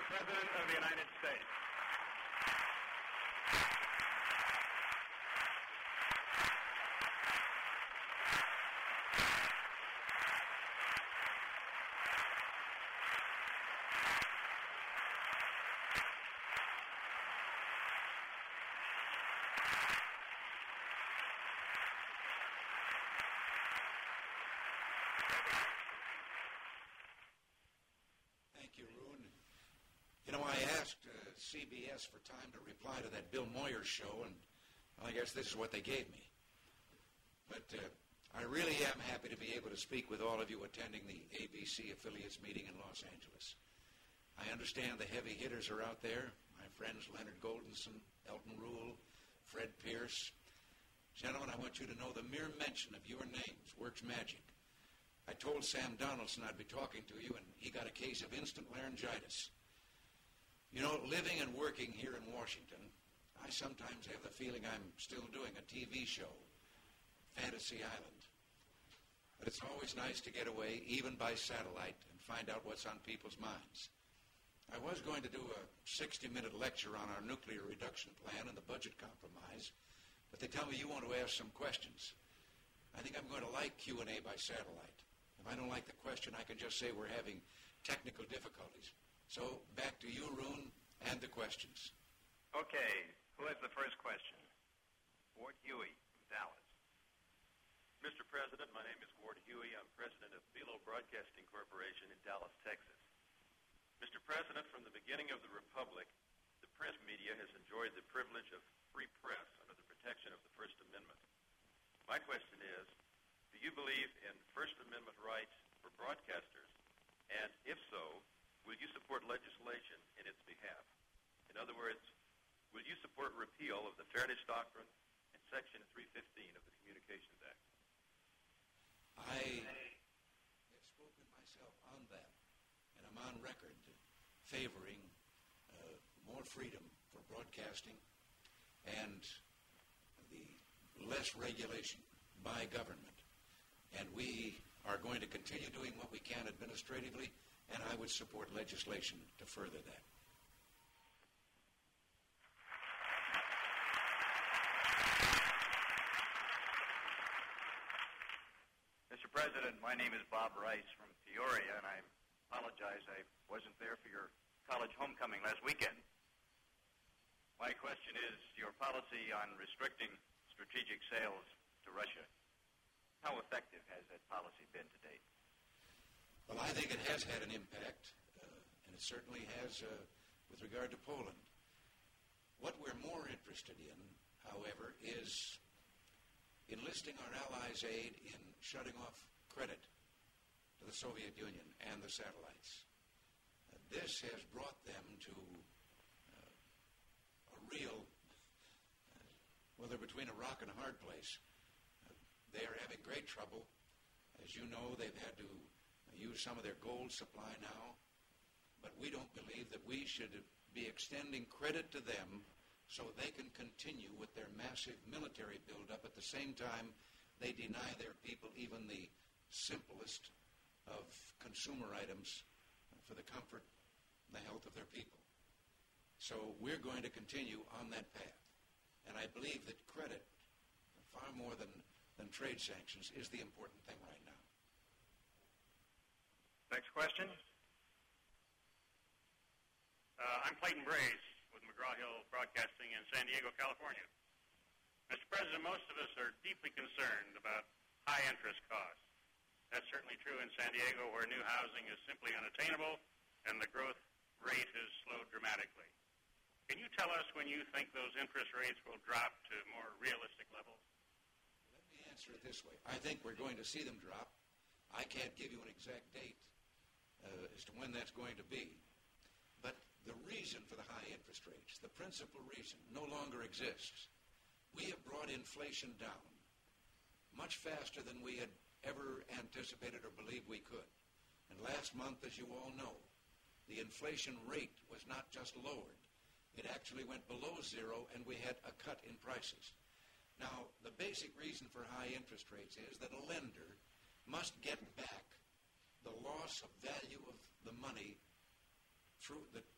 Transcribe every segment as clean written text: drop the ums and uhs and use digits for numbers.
President of the United States. Thank you, Roon. You know, I asked CBS for time to reply to that Bill Moyers show, and I guess this is what they gave me. But I really am happy to be able to speak with all of you attending the ABC affiliates meeting in Los Angeles. I understand the heavy hitters are out there, my friends Leonard Goldenson, Elton Rule, Fred Pierce. Gentlemen, I want you to know the mere mention of your names works magic. I told Sam Donaldson I'd be talking to you, and he got a case of instant laryngitis. You know, living and working here in Washington, I sometimes have the feeling I'm still doing a TV show, Fantasy Island. But it's always nice to get away, even by satellite, and find out what's on people's minds. I was going to do a 60-minute lecture on our nuclear reduction plan and the budget compromise, but they tell me you want to ask some questions. I think I'm going to like Q&A by satellite. If I don't like the question, I can just say we're having technical difficulties. So, back to you, Roon, and the questions. Okay, who has the first question? Ward Huey from Dallas. Mr. President, my name is Ward Huey. I'm president of Belo Broadcasting Corporation in Dallas, Texas. Mr. President, from the beginning of the Republic, the press media has enjoyed the privilege of free press under the protection of the First Amendment. My question is, do you believe in First Amendment rights for broadcasters? And if so, will you support legislation in its behalf? In other words, will you support repeal of the Fairness Doctrine and Section 315 of the Communications Act? I have spoken myself on that, and I'm on record favoring more freedom for broadcasting and the less regulation by government. And we are going to continue doing what we can administratively, and I would support legislation to further that. Mr. President, my name is Bob Rice from Peoria, and I apologize I wasn't there for your college homecoming last weekend. My question is your policy on restricting strategic sales to Russia. How effective has that policy been to date? Well, I think it has had an impact, and it certainly has with regard to Poland. What we're more interested in, however, is enlisting our allies' aid in shutting off credit to the Soviet Union and the satellites. This has brought them to a real, well, they're between a rock and a hard place. They are having great trouble. As you know, they've had to use some of their gold supply now, but we don't believe that we should be extending credit to them so they can continue with their massive military buildup. At the same time, they deny their people even the simplest of consumer items for the comfort and the health of their people. So we're going to continue on that path. And I believe that credit, far more than trade sanctions, is the important thing right now. Next question. I'm Clayton Braze with McGraw-Hill Broadcasting in San Diego, California. Mr. President, most of us are deeply concerned about high interest costs. That's certainly true in San Diego, where new housing is simply unattainable and the growth rate has slowed dramatically. Can you tell us when you think those interest rates will drop to more realistic levels? Let me answer it this way. I think we're going to see them drop. I can't give you an exact date as to when that's going to be. But the reason for the high interest rates, the principal reason, no longer exists. We have brought inflation down much faster than we had ever anticipated or believed we could. And last month, as you all know, the inflation rate was not just lowered. It actually went below zero, and we had a cut in prices. Now, the basic reason for high interest rates is that a lender must get back the loss of value of the money through that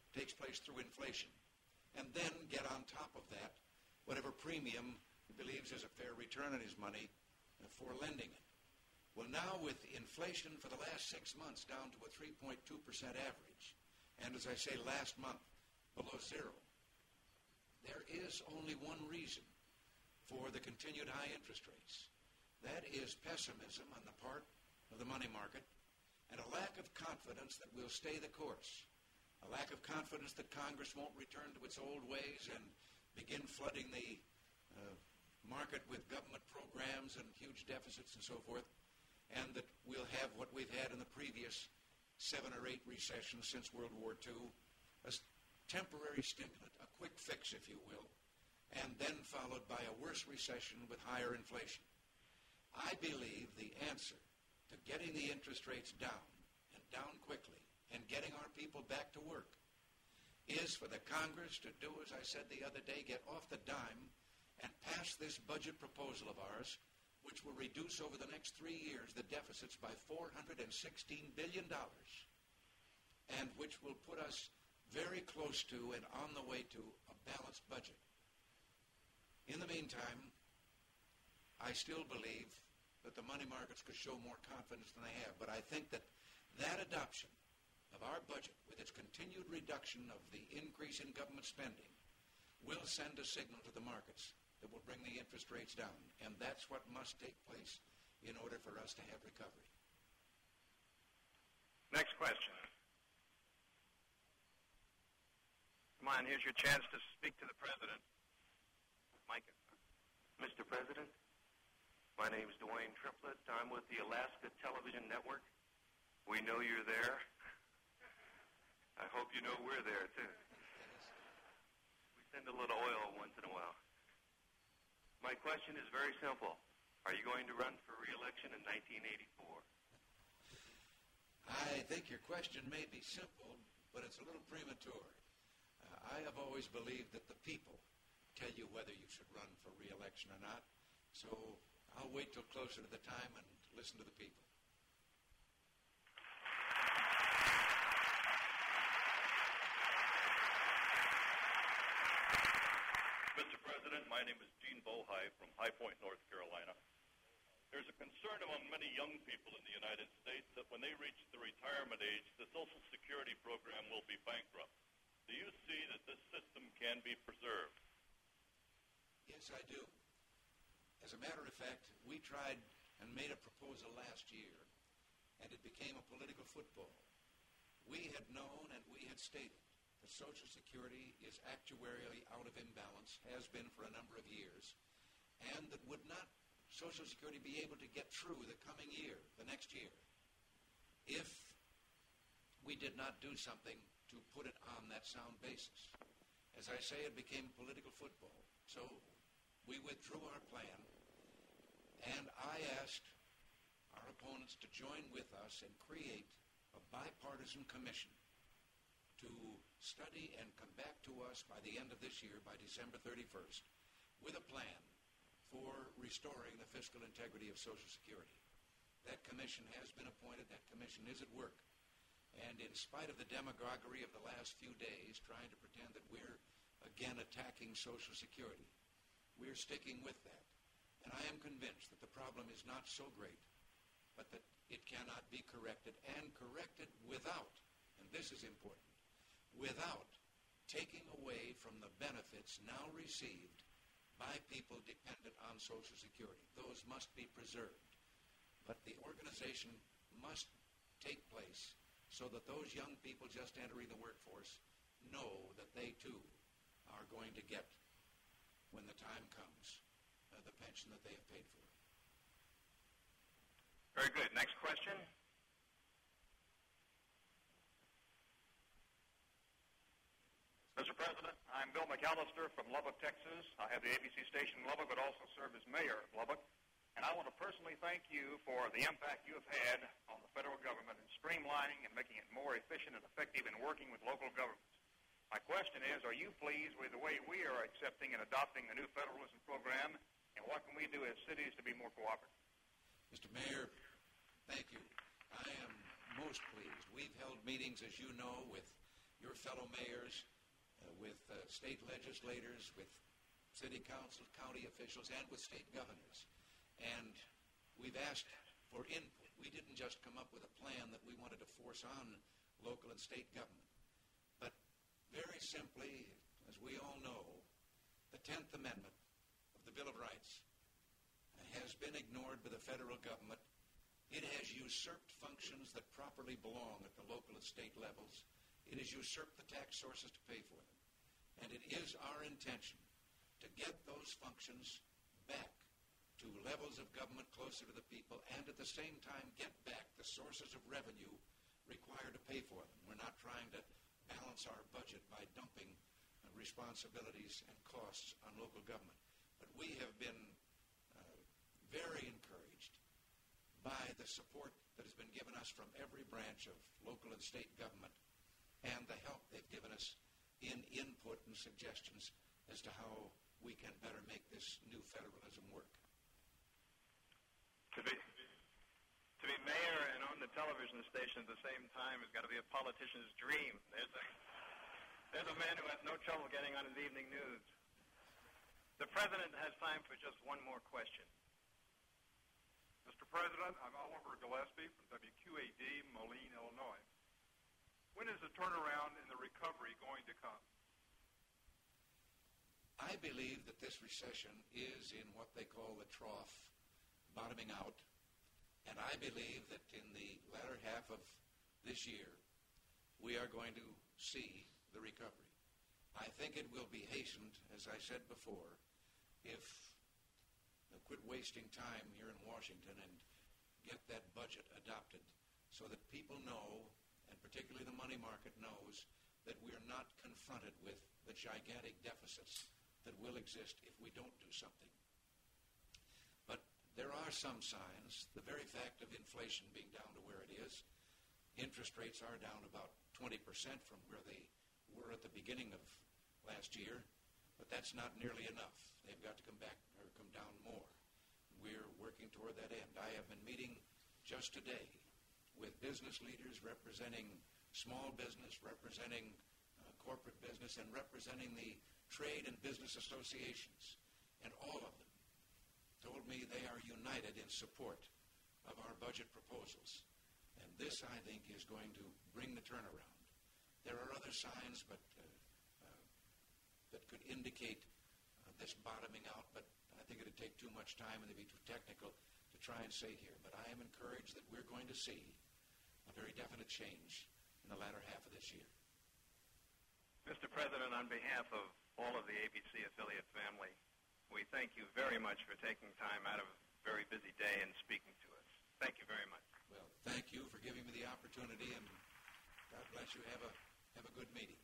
takes place through inflation, and then get on top of that whatever premium he believes is a fair return on his money for lending it. Well, now with inflation for the last 6 months down to a 3.2% average, and as I say, last month below zero, there is only one reason for the continued high interest rates. That is pessimism on the part of the money market and a lack of confidence that we'll stay the course, a lack of confidence that Congress won't return to its old ways and begin flooding the market with government programs and huge deficits and so forth, and that we'll have what we've had in the previous 7 or 8 recessions since World War II, a temporary stimulant, a quick fix, if you will, and then followed by a worse recession with higher inflation. I believe the answer to getting the interest rates down, and down quickly, and getting our people back to work is for the Congress to do, as I said the other day, get off the dime and pass this budget proposal of ours, which will reduce over the next 3 years the deficits by $416 billion, and which will put us very close to and on the way to a balanced budget. In the meantime, I still believe that the money markets could show more confidence than they have, but I think that that adoption of our budget, with its continued reduction of the increase in government spending, will send a signal to the markets that will bring the interest rates down, and that's what must take place in order for us to have recovery. Next question. Come on, here's your chance to speak to the President. Micah. Mr. President, my name is Dwayne Triplett. I'm with the Alaska Television Network. We know you're there. I hope you know we're there, too. We send a little oil once in a while. My question is very simple. Are you going to run for re-election in 1984? I think your question may be simple, but it's a little premature. I have always believed that the people tell you whether you should run for re-election or not, so I'll wait till closer to the time and listen to the people. Mr. President, my name is Gene Bohai from High Point, North Carolina. There's a concern among many young people in the United States that when they reach the retirement age, the Social Security program will be bankrupt. Do you see that this system can be preserved? Yes, I do. As a matter of fact, we tried and made a proposal last year, and it became a political football. We had known and we had stated that Social Security is actuarially out of imbalance, has been for a number of years, and that would not Social Security be able to get through the coming year, the next year, if we did not do something to put it on that sound basis. As I say, it became political football. So we withdrew our plan, and I asked our opponents to join with us and create a bipartisan commission to study and come back to us by the end of this year, by December 31st, with a plan for restoring the fiscal integrity of Social Security. That commission has been appointed. That commission is at work. And in spite of the demagoguery of the last few days, trying to pretend that we're again attacking Social Security, we're sticking with that. And I am convinced that the problem is not so great, but that it cannot be corrected, and corrected without, and this is important, without taking away from the benefits now received by people dependent on Social Security. Those must be preserved. But the organization must take place so that those young people just entering the workforce know that they too are going to get, when the time comes, the pension that they have paid for. Very good. Next question. Mr. President, I'm Bill McAllister from Lubbock, Texas. I have the ABC station in Lubbock, but also serve as mayor of Lubbock. And I want to personally thank you for the impact you have had on the federal government in streamlining and making it more efficient and effective in working with local governments. My question is, are you pleased with the way we are accepting and adopting the new federalism program, and what can we do as cities to be more cooperative? Mr. Mayor, thank you. I am most pleased. We've held meetings, as you know, with your fellow mayors, with state legislators, with city councils, county officials, and with state governors. And we've asked for input. We didn't just come up with a plan that we wanted to force on local and state government. But very simply, as we all know, the 10th Amendment of the Bill of Rights has been ignored by the federal government. It has usurped functions that properly belong at the local and state levels. It has usurped the tax sources to pay for them. And it is our intention to get those functions back to levels of government closer to the people, and at the same time get back the sources of revenue required to pay for them. We're not trying to balance our budget by dumping responsibilities and costs on local government. But we have been very encouraged by the support that has been given us from every branch of local and state government, and the help they've given us in input and suggestions as to how we can better make this new federalism work. To be mayor and own the television station at the same time has got to be a politician's dream. There's a man who has no trouble getting on his evening news. The president has time for just one more question. Mr. President, I'm Oliver Gillespie from WQAD, Moline, Illinois. When is the turnaround in the recovery going to come? I believe that this recession is in what they call the trough, bottoming out, and I believe that in the latter half of this year, we are going to see the recovery. I think it will be hastened, as I said before, if they quit wasting time here in Washington and get that budget adopted so that people know, and particularly the money market knows, that we are not confronted with the gigantic deficits that will exist if we don't do something. But there are some signs. The very fact of inflation being down to where it is, interest rates are down about 20% from where they were at the beginning of last year, but that's not nearly enough. They've got to come back or come down more. We're working toward that end. I have been meeting just today with business leaders representing small business, representing corporate business, and representing the trade and business associations. And all of them told me they are united in support of our budget proposals. And this, I think, is going to bring the turnaround. There are other signs that could indicate this bottoming out, but I think it would take too much time and it'd be too technical to try and say here. But I am encouraged that we're going to see a very definite change in the latter half of this year. Mr. President, on behalf of all of the ABC affiliate family, we thank you very much for taking time out of a very busy day and speaking to us. Thank you very much. Well, thank you for giving me the opportunity, and God bless you. Have a good meeting.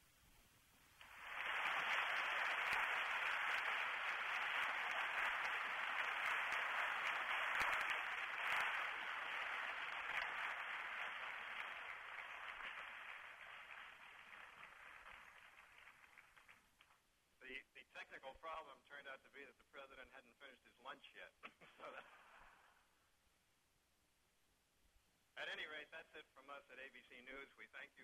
The technical problem turned out to be that the president hadn't finished his lunch yet. At any rate, that's it from us at ABC News. We thank you.